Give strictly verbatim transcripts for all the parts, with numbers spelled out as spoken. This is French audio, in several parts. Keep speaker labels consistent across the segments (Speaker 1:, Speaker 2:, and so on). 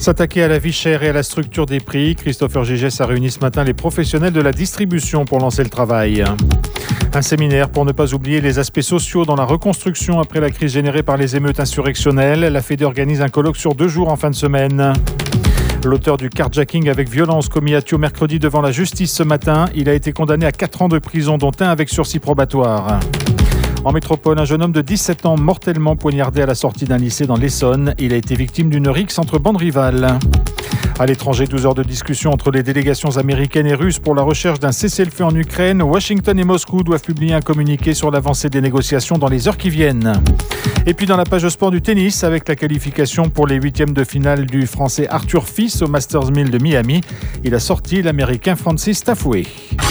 Speaker 1: S'attaquer à la vie chère et à la structure des prix, Christopher Gigès a réuni ce matin les professionnels de la distribution pour lancer le travail. Un séminaire pour ne pas oublier les aspects sociaux dans la reconstruction après la crise générée par les émeutes insurrectionnelles. La Fédé organise un colloque sur deux jours en fin de semaine. L'auteur du carjacking avec violence commis à Thio mercredi devant la justice ce matin, il a été condamné à quatre ans de prison, dont un avec sursis probatoire. En métropole, un jeune homme de dix-sept ans mortellement poignardé à la sortie d'un lycée dans l'Essonne. Il a été victime d'une rixe entre bandes rivales. À l'étranger, douze heures de discussion entre les délégations américaines et russes pour la recherche d'un cessez-le-feu en Ukraine. Washington et Moscou doivent publier un communiqué sur l'avancée des négociations dans les heures qui viennent. Et puis dans la page sport du tennis, avec la qualification pour les huitièmes de finale du Français Arthur Fils au Masters mille de Miami, il a sorti l'Américain Francis Tiafoe.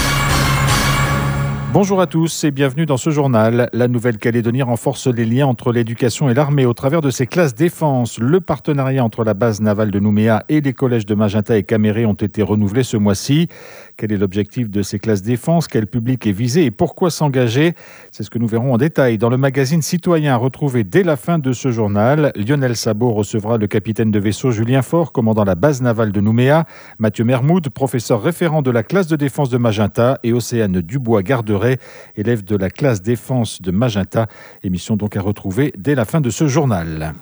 Speaker 1: Bonjour à tous et bienvenue dans ce journal. La Nouvelle-Calédonie renforce les liens entre l'éducation et l'armée au travers de ses classes défense. Le partenariat entre la base navale de Nouméa et les collèges de Magenta et Caméré ont été renouvelés ce mois-ci. Quel est l'objectif de ces classes défense ? Quel public est visé et pourquoi s'engager ? C'est ce que nous verrons en détail dans le magazine Citoyen, retrouvé dès la fin de ce journal. Lionel Sabot recevra le capitaine de vaisseau Julien Faure, commandant la base navale de Nouméa, Mathieu Mermoud, professeur référent de la classe de défense de Magenta, et Océane Dubois-Garderet, élève de la classe défense de Magenta. Émission donc à retrouver dès la fin de ce journal.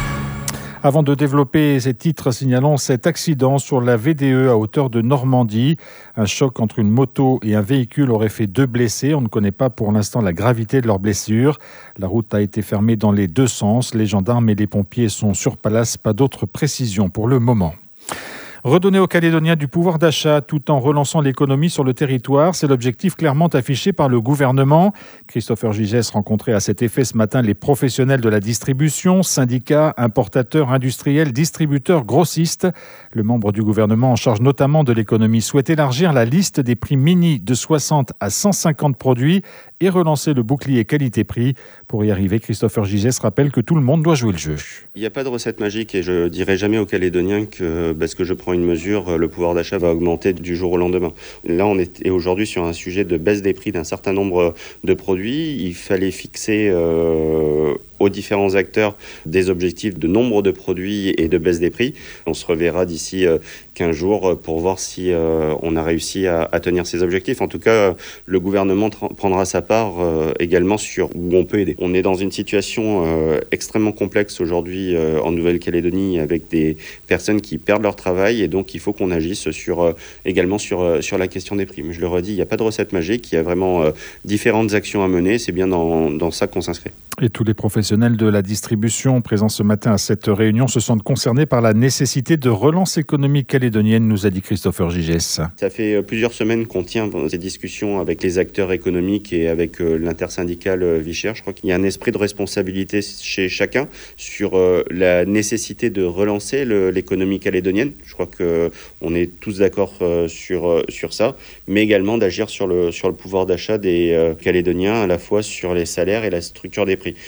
Speaker 1: Avant de développer ces titres, signalons cet accident sur la V D E à hauteur de Normandie. Un choc entre une moto et un véhicule aurait fait deux blessés. On ne connaît pas pour l'instant la gravité de leurs blessures. La route a été fermée dans les deux sens. Les gendarmes et les pompiers sont sur place. Pas d'autres précisions pour le moment. Redonner aux Calédoniens du pouvoir d'achat tout en relançant l'économie sur le territoire, c'est l'objectif clairement affiché par le gouvernement. Christopher Gigès rencontrait à cet effet ce matin les professionnels de la distribution, syndicats, importateurs, industriels, distributeurs, grossistes. Le membre du gouvernement en charge notamment de l'économie souhaite élargir la liste des prix mini de soixante à cent cinquante produits et relancer le bouclier qualité-prix. Pour y arriver, Christopher Gigès rappelle que tout le monde doit jouer le jeu.
Speaker 2: Il n'y a pas de recette magique et je ne dirai jamais aux Calédoniens que parce que je prends une mesure, le pouvoir d'achat va augmenter du jour au lendemain. Là, on est aujourd'hui sur un sujet de baisse des prix d'un certain nombre de produits. Il fallait fixer euh, aux différents acteurs des objectifs de nombre de produits et de baisse des prix. On se reverra d'ici euh, quinze jours pour voir si euh, on a réussi à, à tenir ces objectifs. En tout cas, le gouvernement tra- prendra sa part euh, également sur où on peut aider. On est dans une situation euh, extrêmement complexe aujourd'hui euh, en Nouvelle-Calédonie avec des personnes qui perdent leur travail et donc il faut qu'on agisse sur, euh, également sur, euh, sur la question des prix. Mais je le redis, il n'y a pas de recette magique, il y a vraiment euh, différentes actions à mener. C'est bien dans, dans ça qu'on s'inscrit.
Speaker 1: Et tous les professionnels de la distribution présents ce matin à cette réunion se sentent concernés par la nécessité de relance économique calédonienne, nous a dit Christopher Gigès.
Speaker 2: Ça fait plusieurs semaines qu'on tient ces discussions avec les acteurs économiques et avec l'intersyndicale Vichère. Je crois qu'il y a un esprit de responsabilité chez chacun sur la nécessité de relancer le, l'économie calédonienne. Je crois qu'on est tous d'accord sur, sur ça, mais également d'agir sur le, sur le pouvoir d'achat des Calédoniens, à la fois sur les salaires et la structure des prix.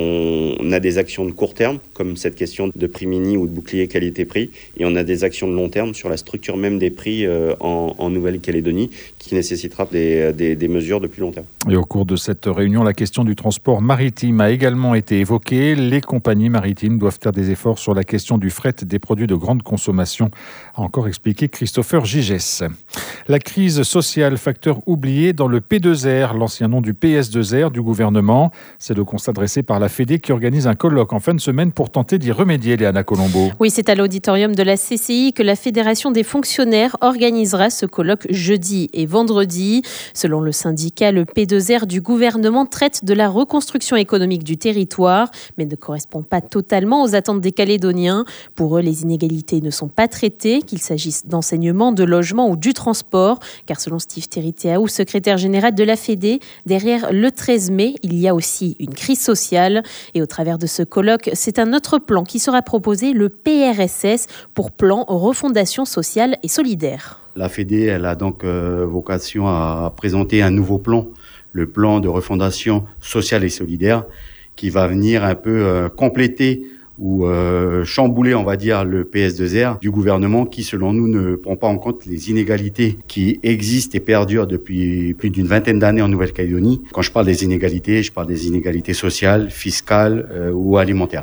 Speaker 2: On a des actions de court terme, comme cette question de prix mini ou de bouclier qualité-prix, et on a des actions de long terme sur la structure même des prix en, en Nouvelle-Calédonie, qui nécessitera des, des, des mesures de plus long terme.
Speaker 1: Et au cours de cette réunion, la question du transport maritime a également été évoquée. Les compagnies maritimes doivent faire des efforts sur la question du fret des produits de grande consommation, a encore expliqué Christopher Gigès. La crise sociale, facteur oublié dans le P deux R, l'ancien nom du P S deux R du gouvernement. C'est le constat dressé par la Fédé qui organise un colloque en fin de semaine pour tenter d'y remédier, Léana Colombo.
Speaker 3: Oui, c'est à l'auditorium de la C C I que la Fédération des fonctionnaires organisera ce colloque jeudi et vendredi. Selon le syndicat, le P deux R du gouvernement traite de la reconstruction économique du territoire, mais ne correspond pas totalement aux attentes des Calédoniens. Pour eux, les inégalités ne sont pas traitées, qu'il s'agisse d'enseignement, de logement ou du transport, car selon Steve Teriteaou, secrétaire général de la Fédé, derrière le treize mai, il y a aussi une crise sociale. Et au travers de ce colloque, c'est un autre plan qui sera proposé, le P R S S, pour plan refondation sociale et solidaire.
Speaker 4: La Fédé, elle a donc euh, vocation à présenter un nouveau plan, le plan de refondation sociale et solidaire, qui va venir un peu euh, compléter ou euh, chambouler, on va dire, le P S deux R du gouvernement qui, selon nous, ne prend pas en compte les inégalités qui existent et perdurent depuis plus d'une vingtaine d'années en Nouvelle-Calédonie. Quand je parle des inégalités, je parle des inégalités sociales, fiscales euh, ou alimentaires.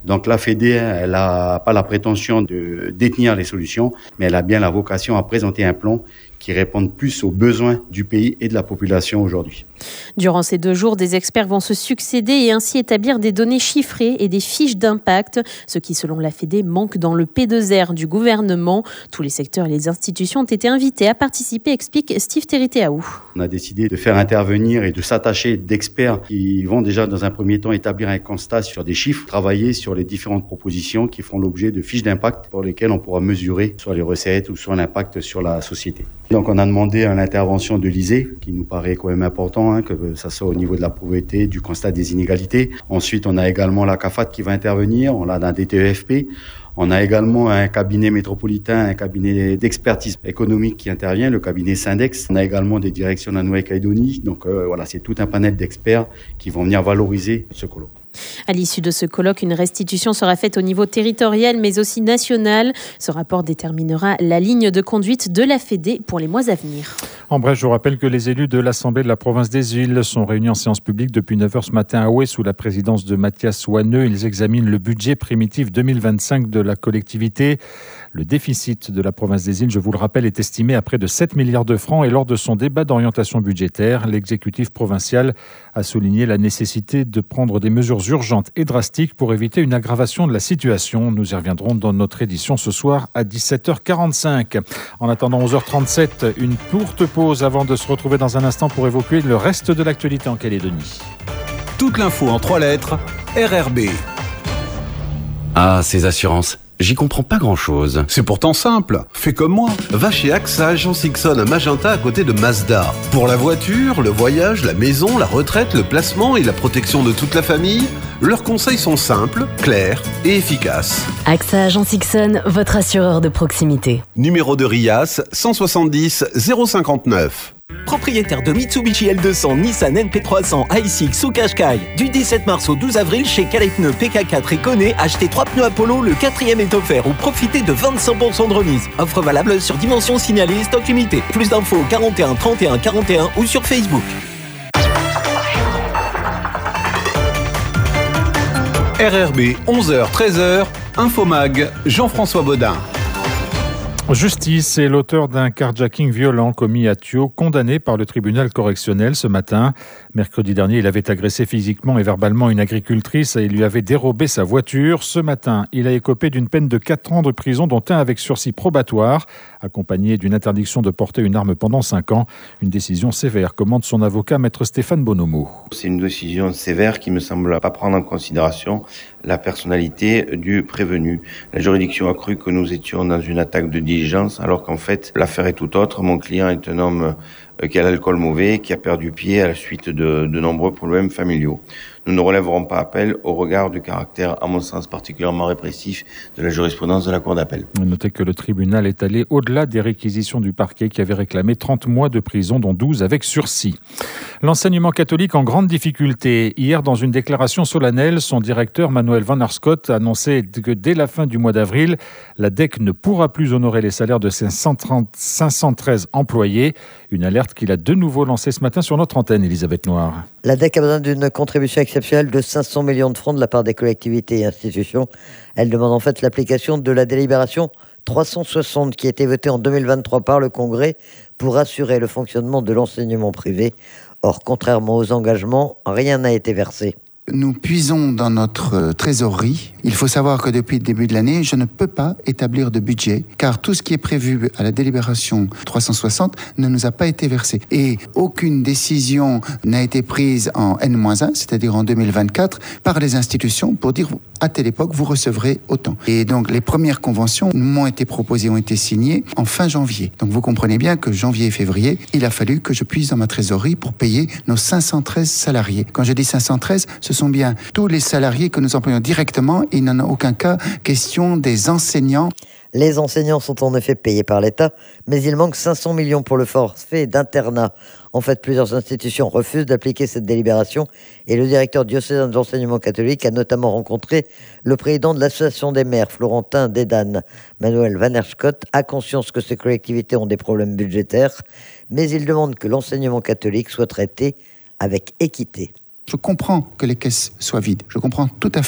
Speaker 4: Donc la Fédé, elle n'a pas la prétention de détenir les solutions, mais elle a bien la vocation à présenter un plan qui répondent plus aux besoins du pays et de la population aujourd'hui.
Speaker 3: Durant ces deux jours, des experts vont se succéder et ainsi établir des données chiffrées et des fiches d'impact, ce qui, selon la Fédé, manque dans le P deux R du gouvernement. Tous les secteurs et les institutions ont été invités à participer, explique Steve Teriteaou.
Speaker 4: On a décidé de faire intervenir et de s'attacher d'experts qui vont déjà, dans un premier temps, établir un constat sur des chiffres, travailler sur les différentes propositions qui font l'objet de fiches d'impact pour lesquelles on pourra mesurer soit les recettes ou soit l'impact sur la société. Donc on a demandé à l'intervention de l'I S E E, qui nous paraît quand même important, hein, que ça soit au niveau de la pauvreté, du constat des inégalités. Ensuite, on a également la CAFAT qui va intervenir, on a un D T E F P. On a également un cabinet métropolitain, un cabinet d'expertise économique qui intervient, le cabinet Syndex. On a également des directions de la Nouvelle-Calédonie. Donc euh, voilà, c'est tout un panel d'experts qui vont venir valoriser ce colloque.
Speaker 3: À l'issue de ce colloque, une restitution sera faite au niveau territorial mais aussi national. Ce rapport déterminera la ligne de conduite de la Fédé pour les mois à venir.
Speaker 1: En bref, je vous rappelle que les élus de l'Assemblée de la province des Îles sont réunis en séance publique depuis neuf heures ce matin à Oué sous la présidence de Mathias Wanneux. Ils examinent le budget primitif deux mille vingt-cinq de la collectivité. Le déficit de la province des Îles, je vous le rappelle, est estimé à près de sept milliards de francs et lors de son débat d'orientation budgétaire, l'exécutif provincial a souligné la nécessité de prendre des mesures urgentes et drastiques pour éviter une aggravation de la situation. Nous y reviendrons dans notre édition ce soir à dix-sept heures quarante-cinq. En attendant onze heures trente-sept, une courte pause avant de se retrouver dans un instant pour évoquer le reste de l'actualité en Calédonie.
Speaker 5: Toute l'info en trois lettres, R R B.
Speaker 6: Ah, ces assurances. J'y comprends pas grand-chose.
Speaker 5: C'est pourtant simple. Fais comme moi.
Speaker 7: Va chez A X A Jean Sixon à Magenta à côté de Mazda. Pour la voiture, le voyage, la maison, la retraite, le placement et la protection de toute la famille, leurs conseils sont simples, clairs et efficaces.
Speaker 8: A X A Jean Sixon, votre assureur de proximité.
Speaker 7: Numéro de RIAS cent soixante-dix zéro cinquante-neuf.
Speaker 9: Propriétaire de Mitsubishi L deux cents, Nissan N P trois cents, i six ou Qashqai. Du dix-sept mars au douze avril chez Calais Pneus P K quatre et Kone, achetez trois pneus Apollo, le quatrième est offert ou profitez de vingt-cinq pour cent de remise. Offre valable sur dimension signalée, stock limité. Plus d'infos quarante et un trente et un quarante et un ou sur Facebook.
Speaker 5: R R B, onze heures treize heures, Infomag, Jean-François Baudin.
Speaker 1: Justice est l'auteur d'un carjacking violent commis à Thio, condamné par le tribunal correctionnel ce matin. Mercredi dernier, il avait agressé physiquement et verbalement une agricultrice et il lui avait dérobé sa voiture. Ce matin, il a écopé d'une peine de quatre ans de prison, dont un avec sursis probatoire, accompagné d'une interdiction de porter une arme pendant cinq ans. Une décision sévère, commente son avocat, maître Stéphane Bonomo.
Speaker 10: C'est une décision sévère qui me semble pas prendre en considération la personnalité du prévenu. La juridiction a cru que nous étions dans une attaque de diligence, alors qu'en fait, l'affaire est tout autre. Mon client est un homme qui a l'alcool mauvais, qui a perdu pied à la suite de, de nombreux problèmes familiaux. Nous ne relèverons pas appel au regard du caractère, à mon sens, particulièrement répressif de la jurisprudence de la Cour d'appel.
Speaker 1: Notez que le tribunal est allé au-delà des réquisitions du parquet qui avait réclamé trente mois de prison, dont douze avec sursis. L'enseignement catholique en grande difficulté. Hier, dans une déclaration solennelle, son directeur, Manuel Van Arscott, a annoncé que dès la fin du mois d'avril, la D E C ne pourra plus honorer les salaires de ses cinq cent treize employés. Une alerte qu'il a de nouveau lancée ce matin sur notre antenne, Elisabeth Noir.
Speaker 11: La D E C a besoin d'une contribution exceptionnelle de cinq cents millions de francs de la part des collectivités et institutions. Elle demande en fait l'application de la délibération trois cent soixante qui a été votée en deux mille vingt-trois par le Congrès pour assurer le fonctionnement de l'enseignement privé. Or, contrairement aux engagements, rien n'a été versé.
Speaker 12: Nous puisons dans notre trésorerie. Il faut savoir que depuis le début de l'année, je ne peux pas établir de budget, car tout ce qui est prévu à la délibération trois cent soixante ne nous a pas été versé. Et aucune décision n'a été prise en N moins un, c'est-à-dire en deux mille vingt-quatre, par les institutions pour dire à telle époque, vous recevrez autant. Et donc, les premières conventions m'ont été proposées, ont été signées en fin janvier. Donc, vous comprenez bien que janvier et février, il a fallu que je puise dans ma trésorerie pour payer nos cinq cent treize salariés. Quand je dis cinq cent treize, ce sont bien tous les salariés que nous employons directement. Il n'en a aucun cas question des enseignants.
Speaker 11: Les enseignants sont en effet payés par l'État, mais il manque cinq cents millions pour le forfait d'internat. En fait, plusieurs institutions refusent d'appliquer cette délibération et le directeur diocésain de l'enseignement catholique a notamment rencontré le président de l'association des maires, Florentin Dédane. Manuel Van Arscott a conscience que ces collectivités ont des problèmes budgétaires, mais il demande que l'enseignement catholique soit traité avec équité.
Speaker 12: Je comprends que les caisses soient vides, je comprends tout à fait.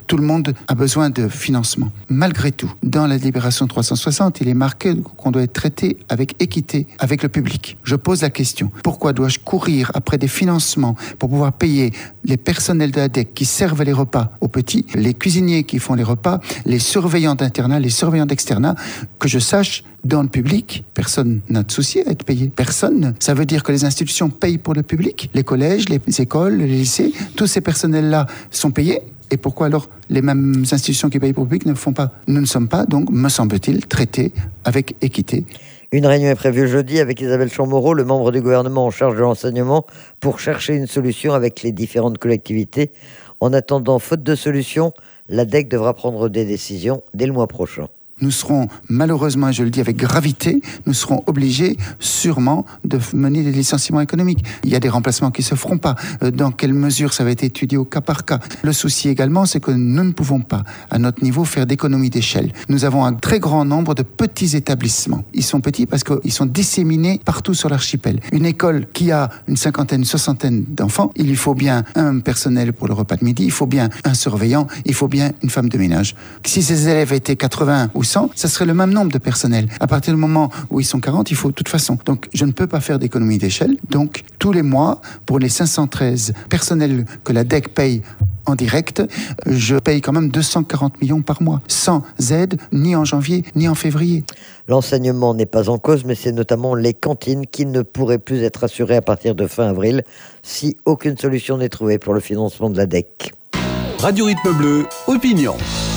Speaker 12: tout le monde a besoin de financement. Malgré tout, dans la délibération trois cent soixante, il est marqué qu'on doit être traité avec équité avec le public. Je pose la question, pourquoi dois-je courir après des financements pour pouvoir payer les personnels de la D E C qui servent les repas aux petits, les cuisiniers qui font les repas, les surveillants d'internat, les surveillants d'externat, que je sache, dans le public, personne n'a de souci à être payé. Personne. Ça veut dire que les institutions payent pour le public. Les collèges, les écoles, les lycées, tous ces personnels-là sont payés. Et pourquoi alors les mêmes institutions qui payent pour le public ne le font pas ? Nous ne sommes pas, donc, me semble-t-il, traités avec équité.
Speaker 11: Une réunion est prévue jeudi avec Isabelle Chamorro, le membre du gouvernement en charge de l'enseignement, pour chercher une solution avec les différentes collectivités. En attendant, faute de solution, la D E C devra prendre des décisions dès le mois prochain.
Speaker 12: Nous serons, malheureusement, je le dis avec gravité, nous serons obligés sûrement de mener des licenciements économiques. Il y a des remplacements qui ne se feront pas. Dans quelle mesure ça va être étudié au cas par cas. Le souci également, c'est que nous ne pouvons pas, à notre niveau, faire d'économie d'échelle. Nous avons un très grand nombre de petits établissements. Ils sont petits parce qu'ils sont disséminés partout sur l'archipel. Une école qui a une cinquantaine, une soixantaine d'enfants, il lui faut bien un personnel pour le repas de midi, il faut bien un surveillant, il faut bien une femme de ménage. Si ces élèves étaient quatre-vingts ou cent, ça serait le même nombre de personnel. À partir du moment où ils sont quarante, il faut de toute façon. Donc, je ne peux pas faire d'économie d'échelle. Donc, tous les mois, pour les cinq cent treize personnels que la D E C paye en direct, je paye quand même deux cent quarante millions par mois, sans aide, ni en janvier, ni en février.
Speaker 11: L'enseignement n'est pas en cause, mais c'est notamment les cantines qui ne pourraient plus être assurées à partir de fin avril, si aucune solution n'est trouvée pour le financement de la D E C.
Speaker 5: Radio Rythme Bleu, opinion.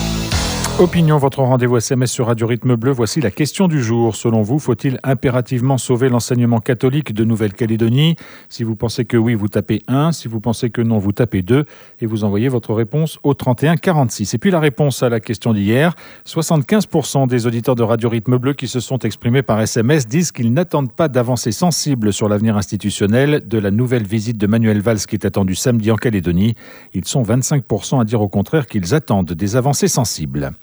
Speaker 1: Opinion, votre rendez-vous S M S sur Radio Rythme Bleu. Voici la question du jour. Selon vous, faut-il impérativement sauver l'enseignement catholique de Nouvelle-Calédonie ? Si vous pensez que oui, vous tapez un. Si vous pensez que non, vous tapez deux. Et vous envoyez votre réponse au trente et un quarante-six. Et puis la réponse à la question d'hier. soixante-quinze pour cent des auditeurs de Radio Rythme Bleu qui se sont exprimés par S M S disent qu'ils n'attendent pas d'avancées sensibles sur l'avenir institutionnel de la nouvelle visite de Manuel Valls qui est attendue samedi en Calédonie. Ils sont vingt-cinq pour cent à dire au contraire qu'ils attendent des avancées sensibles.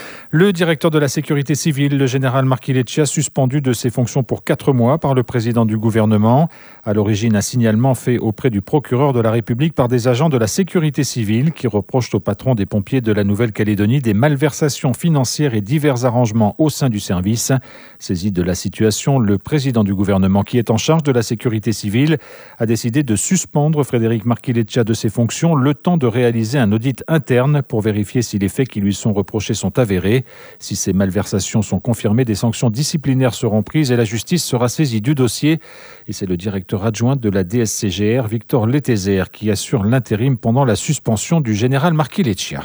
Speaker 1: Le directeur de la sécurité civile, le général Marquileccia, suspendu de ses fonctions pour quatre mois par le président du gouvernement. À l'origine, un signalement fait auprès du procureur de la République par des agents de la sécurité civile qui reprochent au patron des pompiers de la Nouvelle-Calédonie des malversations financières et divers arrangements au sein du service. Saisi de la situation, le président du gouvernement, qui est en charge de la sécurité civile, a décidé de suspendre Frédéric Marquileccia de ses fonctions le temps de réaliser un audit interne pour vérifier si les faits qui lui sont reprochés sont avérés. Si ces malversations sont confirmées, des sanctions disciplinaires seront prises et la justice sera saisie du dossier. Et c'est le directeur adjoint de la D S C G R, Victor Letézer, qui assure l'intérim pendant la suspension du général Marquileccia.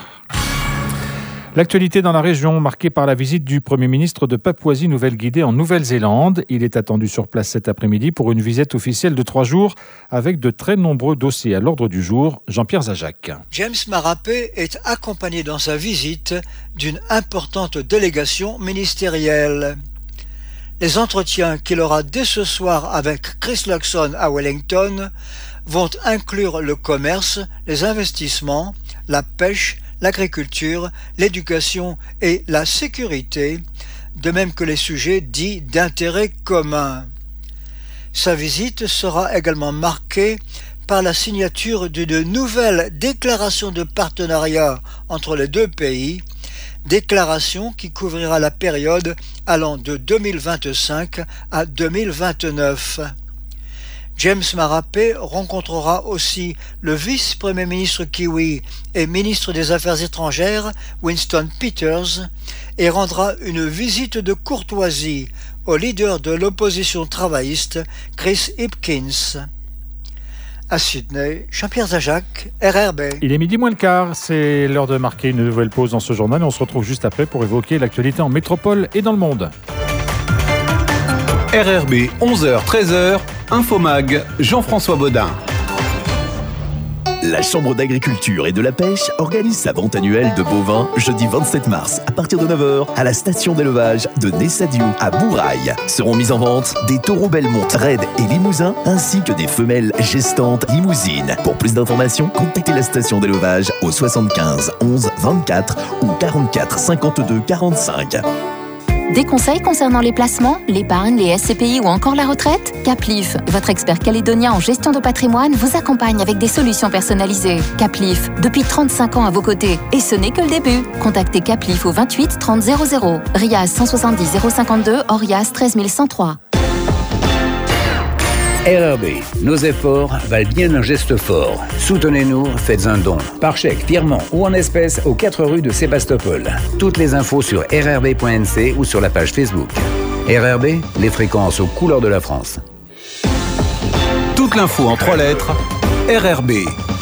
Speaker 1: L'actualité dans la région, marquée par la visite du Premier ministre de Papouasie-Nouvelle-Guinée en Nouvelle-Zélande. Il est attendu sur place cet après-midi pour une visite officielle de trois jours avec de très nombreux dossiers à l'ordre du jour. Jean-Pierre Zajac.
Speaker 13: James Marapé est accompagné dans sa visite d'une importante délégation ministérielle. Les entretiens qu'il aura dès ce soir avec Chris Luxon à Wellington vont inclure le commerce, les investissements, la pêche, l'agriculture, l'éducation et la sécurité, de même que les sujets dits d'intérêt commun. Sa visite sera également marquée par la signature d'une nouvelle déclaration de partenariat entre les deux pays, déclaration qui couvrira la période allant de deux mille vingt-cinq à deux mille vingt-neuf. James Marapé rencontrera aussi le vice-premier ministre kiwi et ministre des Affaires étrangères Winston Peters et rendra une visite de courtoisie au leader de l'opposition travailliste Chris Hipkins. À Sydney, Jean-Pierre Zajac, R R B.
Speaker 1: Il est midi moins le quart, c'est l'heure de marquer une nouvelle pause dans ce journal et on se retrouve juste après pour évoquer l'actualité en métropole et dans le monde.
Speaker 5: R R B, onze heures treize heures, Infomag, Jean-François Baudin.
Speaker 14: La Chambre d'agriculture et de la pêche organise sa vente annuelle de bovins jeudi vingt-sept mars à partir de neuf heures à la station d'élevage de Nessadiou à Bourail. Seront mis en vente des taureaux Belmont, Red et Limousin ainsi que des femelles gestantes limousines. Pour plus d'informations, contactez la station d'élevage au soixante-quinze onze vingt-quatre ou quarante-quatre cinquante-deux quarante-cinq.
Speaker 15: Des conseils concernant les placements, l'épargne, les S C P I ou encore la retraite ? Caplif, votre expert calédonien en gestion de patrimoine, vous accompagne avec des solutions personnalisées. Caplif, depuis trente-cinq ans à vos côtés. Et ce n'est que le début. Contactez Caplif au vingt-huit trente zéro zéro. Riaz cent soixante-dix zéro cinquante-deux, Oriaz treize mille cent trois.
Speaker 16: R R B, nos efforts valent bien un geste fort. Soutenez-nous, faites un don. Par chèque, virement ou en espèces aux quatre rues de Sébastopol. Toutes les infos sur r r b point n c ou sur la page Facebook. R R B, les fréquences aux couleurs de la France.
Speaker 5: Toute l'info en trois lettres, R R B.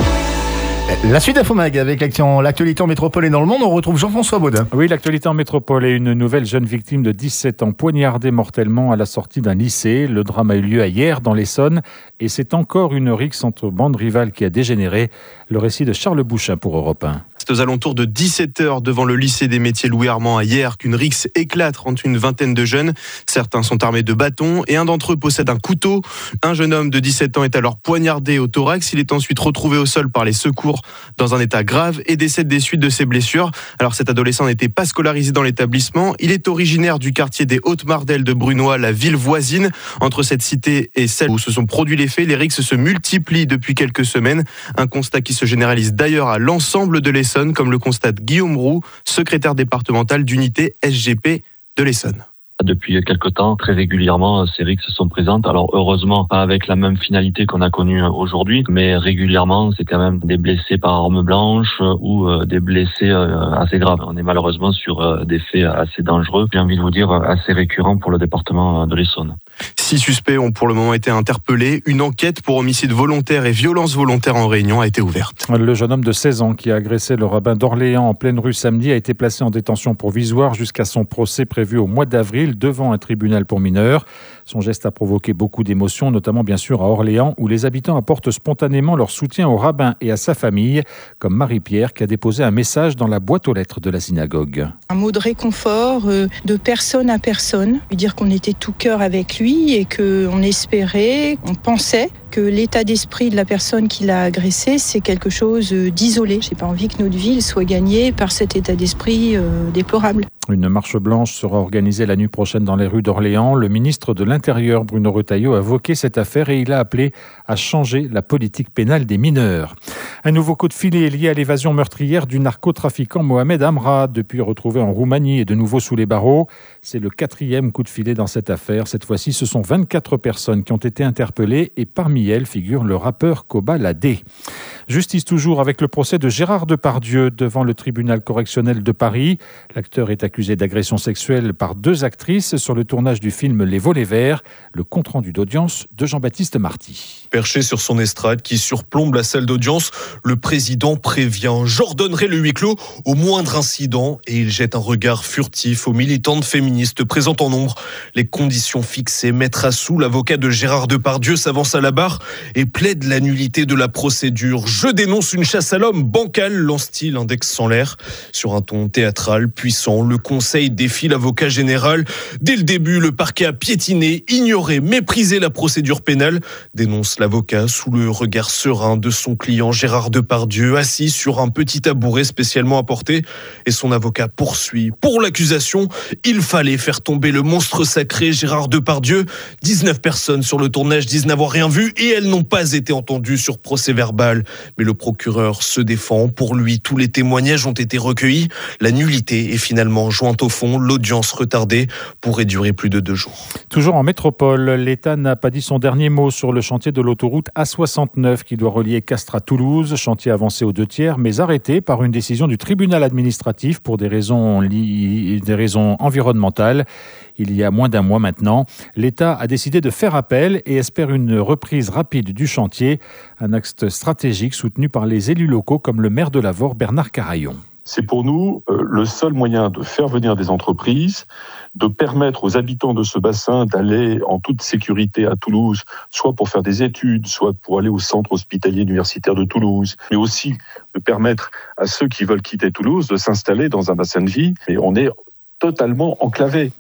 Speaker 17: La suite d'Infomag avec l'actualité en métropole et dans le monde, on retrouve Jean-François Baudin.
Speaker 1: Oui, l'actualité en métropole et une nouvelle jeune victime de dix-sept ans poignardée mortellement à la sortie d'un lycée. Le drame a eu lieu hier dans l'Essonne et c'est encore une rixe entre bandes rivales qui a dégénéré. Le récit de Charles Bouchin pour Europe un.
Speaker 18: C'est aux alentours de dix-sept heures devant le lycée des métiers Louis Armand à Hyères qu'une rixe éclate entre une vingtaine de jeunes. Certains sont armés de bâtons et un d'entre eux possède un couteau. Un jeune homme de dix-sept ans est alors poignardé au thorax. Il est ensuite retrouvé au sol par les secours dans un état grave et décède des suites de ses blessures. Alors cet adolescent n'était pas scolarisé dans l'établissement. Il est originaire du quartier des Hautes-Mardelles de Brunois, la ville voisine. Entre cette cité et celle où se sont produits les faits, les rixes se multiplient depuis quelques semaines. Un constat qui se généralise d'ailleurs à l'ensemble de l'Essonne, comme le constate Guillaume Roux, secrétaire départemental d'unité S G P de l'Essonne.
Speaker 19: Depuis quelque temps, très régulièrement, ces rixes sont présentes. Alors heureusement, pas avec la même finalité qu'on a connue aujourd'hui, mais régulièrement, c'est quand même des blessés par arme blanche ou des blessés assez graves. On est malheureusement sur des faits assez dangereux, j'ai envie de vous dire assez récurrents pour le département de l'Essonne.
Speaker 18: Six suspects ont pour le moment été interpellés. Une enquête pour homicide volontaire et violence volontaire en Réunion a été ouverte.
Speaker 1: Le jeune homme de seize ans qui a agressé le rabbin d'Orléans en pleine rue samedi a été placé en détention provisoire jusqu'à son procès prévu au mois d'avril devant un tribunal pour mineurs. Son geste a provoqué beaucoup d'émotions, notamment bien sûr à Orléans, où les habitants apportent spontanément leur soutien au rabbin et à sa famille, comme Marie-Pierre qui a déposé un message dans la boîte aux lettres de la synagogue.
Speaker 20: Un mot de réconfort euh, de personne à personne, lui dire qu'on était tout cœur avec lui et qu'on espérait, on pensait que l'état d'esprit de la personne qui l'a agressé, c'est quelque chose d'isolé. J'ai pas envie que notre ville soit gagnée par cet état d'esprit euh, déplorable.
Speaker 1: Une marche blanche sera organisée la nuit prochaine dans les rues d'Orléans. Le ministre de l'Intérieur, Bruno Retailleau, a évoqué cette affaire et il a appelé à changer la politique pénale des mineurs. Un nouveau coup de filet est lié à l'évasion meurtrière du narcotrafiquant Mohamed Amra, depuis retrouvé en Roumanie et de nouveau sous les barreaux. C'est le quatrième coup de filet dans cette affaire. Cette fois-ci, ce sont vingt-quatre personnes qui ont été interpellées et parmi elles figure le rappeur Koba Ladé. Justice toujours avec le procès de Gérard Depardieu devant le tribunal correctionnel de Paris. L'acteur est accusé d'agression sexuelle par deux actrices sur le tournage du film Les Volets Verts. Le compte-rendu d'audience de Jean-Baptiste Marty.
Speaker 21: Perché sur son estrade qui surplombe la salle d'audience, le président prévient « J'ordonnerai le huis clos au moindre incident » et il jette un regard furtif aux militantes féministes présentes en nombre. Les conditions fixées mettent à sous, l'avocat de Gérard Depardieu s'avance à la barre et plaide la nullité de la procédure. « Je dénonce une chasse à l'homme bancale », lance-t-il, index sans l'air. Sur un ton théâtral, puissant, le conseil défie l'avocat général. Dès le début, le parquet a piétiné, ignoré, méprisé la procédure pénale, dénonce l'avocat sous le regard serein de son client Gérard Depardieu, assis sur un petit tabouret spécialement apporté. Et son avocat poursuit. Pour l'accusation, il fallait faire tomber le monstre sacré Gérard Depardieu. dix-neuf personnes sur le tournage disent n'avoir rien vu et elles n'ont pas été entendues sur procès verbal. Mais le procureur se défend. Pour lui, tous les témoignages ont été recueillis. La nullité est finalement jointe au fond. L'audience retardée pourrait durer plus de deux jours.
Speaker 1: Toujours en métropole, l'État n'a pas dit son dernier mot sur le chantier de l'autoroute A soixante-neuf qui doit relier Castres à Toulouse. Chantier avancé aux deux tiers, mais arrêté par une décision du tribunal administratif pour des raisons, li... des raisons environnementales. Il y a moins d'un mois maintenant, l'État a décidé de faire appel et espère une reprise rapide du chantier. Un axe stratégique soutenu par les élus locaux comme le maire de Lavore, Bernard Carayon.
Speaker 22: C'est pour nous euh, le seul moyen de faire venir des entreprises, de permettre aux habitants de ce bassin d'aller en toute sécurité à Toulouse, soit pour faire des études, soit pour aller au centre hospitalier universitaire de Toulouse, mais aussi de permettre à ceux qui veulent quitter Toulouse de s'installer dans un bassin de vie. Et on est totalement enclavé.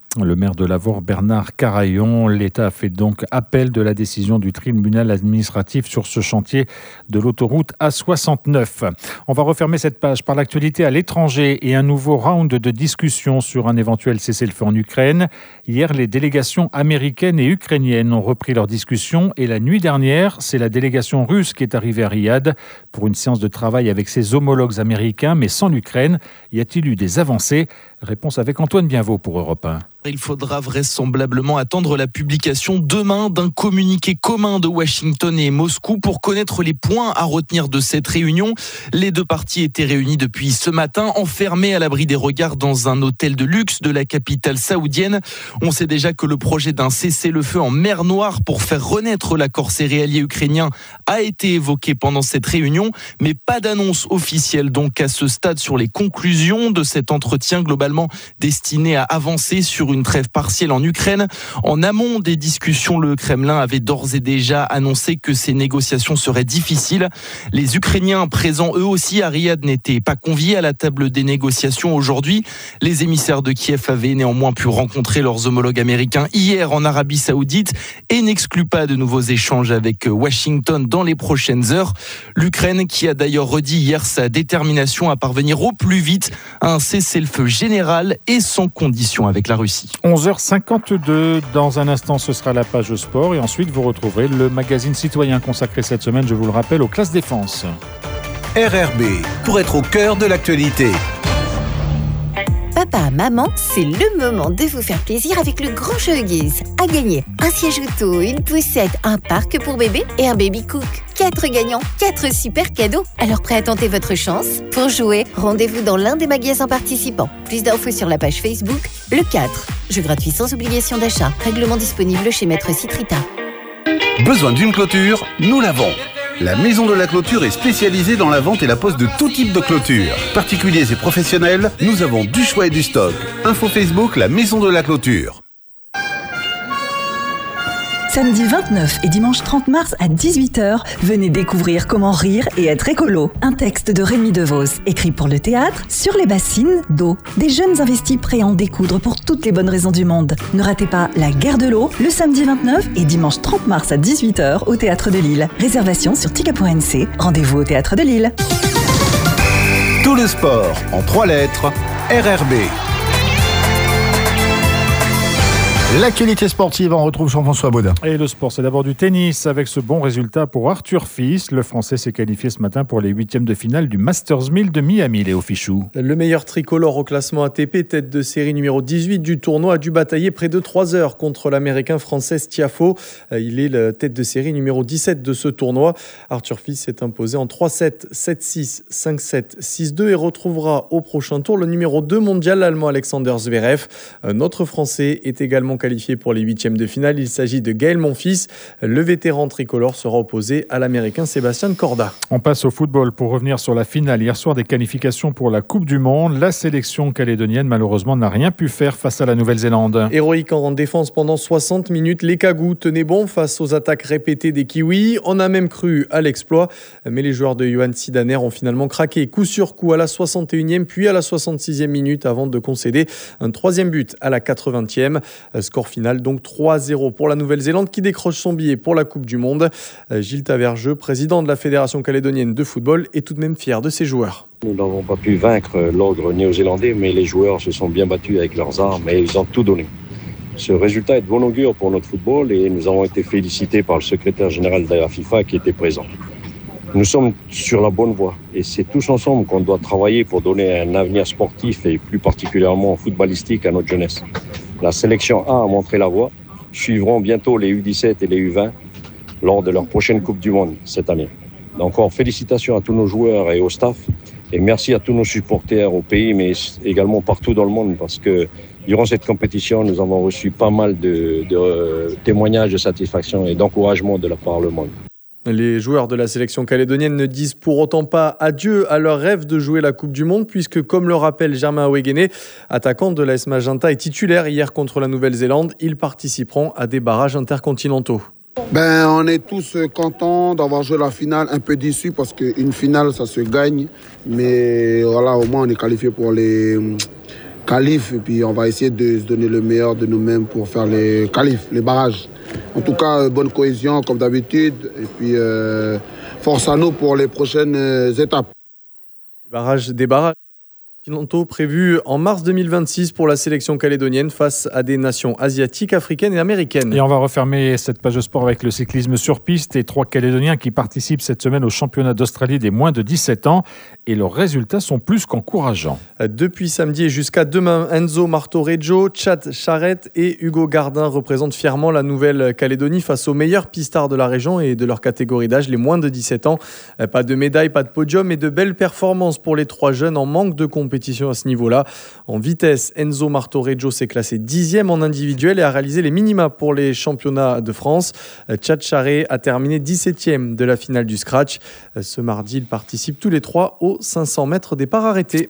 Speaker 1: Le maire de Lavaur, Bernard Carayon, l'État a fait donc appel de la décision du tribunal administratif sur ce chantier de l'autoroute A soixante-neuf. On va refermer cette page par l'actualité à l'étranger et un nouveau round de discussion sur un éventuel cessez-le-feu en Ukraine. Hier, les délégations américaines et ukrainiennes ont repris leur discussion et la nuit dernière, c'est la délégation russe qui est arrivée à Riyad pour une séance de travail avec ses homologues américains, mais sans l'Ukraine. Y a-t-il eu des avancées ? Réponse avec Antoine Bienvaux pour Europe un.
Speaker 2: Il faudra vraisemblablement attendre la publication demain d'un communiqué commun de Washington et Moscou pour connaître les points à retenir de cette réunion. Les deux parties étaient réunies depuis ce matin, enfermées à l'abri des regards dans un hôtel de luxe de la capitale saoudienne. On sait déjà que le projet d'un cessez-le-feu en mer Noire pour faire renaître l'accord céréalier ukrainien a été évoqué pendant cette réunion, mais pas d'annonce officielle donc à ce stade sur les conclusions de cet entretien globalement destiné à avancer sur une trêve partielle en Ukraine. En amont des discussions, le Kremlin avait d'ores et déjà annoncé que ces négociations seraient difficiles. Les Ukrainiens présents eux aussi à Riyad n'étaient pas conviés à la table des négociations aujourd'hui. Les émissaires de Kiev avaient néanmoins pu rencontrer leurs homologues américains hier en Arabie Saoudite et n'excluent pas de nouveaux échanges avec Washington dans les prochaines heures. L'Ukraine qui a d'ailleurs redit hier sa détermination à parvenir au plus vite à un cessez-le-feu général et sans condition avec la Russie.
Speaker 1: onze heures cinquante-deux, dans un instant ce sera la page sport et ensuite vous retrouverez le magazine citoyen consacré cette semaine, je vous le rappelle, aux classes défense.
Speaker 5: R R B, pour être au cœur de l'actualité.
Speaker 4: Papa, maman, c'est le moment de vous faire plaisir avec le grand jeu Huggies. À gagner un siège auto, une poussette, un parc pour bébé et un baby cook. Quatre gagnants, quatre super cadeaux. Alors prêt à tenter votre chance? Pour jouer, rendez-vous dans l'un des magasins participants. Plus d'infos sur la page Facebook, le quatre. Jeu gratuit sans obligation d'achat. Règlement disponible chez Maître Citrita.
Speaker 5: Besoin d'une clôture? Nous l'avons. La Maison de la Clôture est spécialisée dans la vente et la pose de tout type de clôture. Particuliers et professionnels, nous avons du choix et du stock. Info Facebook, la Maison de la Clôture.
Speaker 23: Samedi vingt-neuf et dimanche trente mars à dix-huit heures, venez découvrir comment rire et être écolo. Un texte de Rémi DeVos, écrit pour le théâtre, sur les bassines d'eau. Des jeunes investis prêts à en découdre pour toutes les bonnes raisons du monde. Ne ratez pas La guerre de l'eau, le samedi vingt-neuf et dimanche trente mars à dix-huit heures au Théâtre de Lille. Réservation sur ticket point n c. Rendez-vous au Théâtre de Lille.
Speaker 5: Tout le sport, en trois lettres, R R B.
Speaker 17: L'actualité sportive, on retrouve Jean-François Baudin.
Speaker 1: Et le sport, c'est d'abord du tennis avec ce bon résultat pour Arthur Fils. Le Français s'est qualifié ce matin pour les huitièmes de finale du Masters mille de Miami, Léo Fichou.
Speaker 24: Le meilleur tricolore au classement A T P, tête de série numéro dix-huit du tournoi, a dû batailler près de trois heures contre l'Américain Frances Tiafoe. Il est la tête de série numéro dix-sept de ce tournoi. Arthur Fils s'est imposé en trois sept, sept six, cinq sept, six deux et retrouvera au prochain tour le numéro deux mondial, l'Allemand Alexander Zverev. Notre Français est également qualifié pour les huitièmes de finale. Il s'agit de Gaël Monfils. Le vétéran tricolore sera opposé à l'Américain Sébastien Corda.
Speaker 1: On passe au football pour revenir sur la finale hier soir des qualifications pour la Coupe du Monde. La sélection calédonienne, malheureusement, n'a rien pu faire face à la Nouvelle-Zélande.
Speaker 24: Héroïque en défense pendant soixante minutes, les Cagous tenaient bon face aux attaques répétées des Kiwis. On a même cru à l'exploit, mais les joueurs de Johan Sidaner ont finalement craqué coup sur coup à la soixante et unième puis à la soixante-sixième minute avant de concéder un troisième but à la quatre-vingtième. Score final donc trois zéro pour la Nouvelle-Zélande qui décroche son billet pour la Coupe du Monde. Gilles Tavergeux, président de la Fédération calédonienne de football, est tout de même fier de ses joueurs.
Speaker 25: Nous n'avons pas pu vaincre l'ogre néo-zélandais, mais les joueurs se sont bien battus avec leurs armes et ils ont tout donné. Ce résultat est de bon augure pour notre football et nous avons été félicités par le secrétaire général de la FIFA qui était présent. Nous sommes sur la bonne voie et c'est tous ensemble qu'on doit travailler pour donner un avenir sportif et plus particulièrement footballistique à notre jeunesse. La sélection A a montré la voie. Suivront bientôt les U dix-sept et les U vingt lors de leur prochaine Coupe du Monde cette année. Encore félicitations à tous nos joueurs et au staff. Et merci à tous nos supporters au pays, mais également partout dans le monde, parce que durant cette compétition, nous avons reçu pas mal de, de euh, témoignages de satisfaction et d'encouragement de la part du monde.
Speaker 24: Les joueurs de la sélection calédonienne ne disent pour autant pas adieu à leur rêve de jouer la Coupe du Monde, puisque, comme le rappelle Germain Awegene, attaquant de l'A S Magenta et titulaire hier contre la Nouvelle-Zélande, ils participeront à des barrages intercontinentaux.
Speaker 26: Ben, on est tous contents d'avoir joué la finale, un peu déçus parce qu'une finale, ça se gagne. Mais voilà, au moins, on est qualifié pour les qualifs. Et puis on va essayer de se donner le meilleur de nous-mêmes pour faire les qualifs, les barrages. En tout cas, bonne cohésion comme d'habitude. Et puis euh, force à nous pour les prochaines étapes.
Speaker 24: Des barrages, des barrages. Continentaux prévus en mars deux mille vingt-six pour la sélection calédonienne face à des nations asiatiques, africaines et américaines.
Speaker 1: Et on va refermer cette page de sport avec le cyclisme sur piste et trois Calédoniens qui participent cette semaine au championnat d'Australie des moins de dix-sept ans et leurs résultats sont plus qu'encourageants.
Speaker 24: Depuis samedi et jusqu'à demain, Enzo Martoreggio, Chad Charette et Hugo Gardin représentent fièrement la Nouvelle-Calédonie face aux meilleurs pistards de la région et de leur catégorie d'âge, les moins de dix-sept ans. Pas de médaille, pas de podium et de belles performances pour les trois jeunes en manque de compétition. compétition à ce niveau-là. En vitesse, Enzo Martoreggio s'est classé dixième en individuel et a réalisé les minima pour les championnats de France. Chad Charret a terminé dix-septième de la finale du scratch. Ce mardi, ils participent tous les trois aux cinq cents mètres départ arrêté.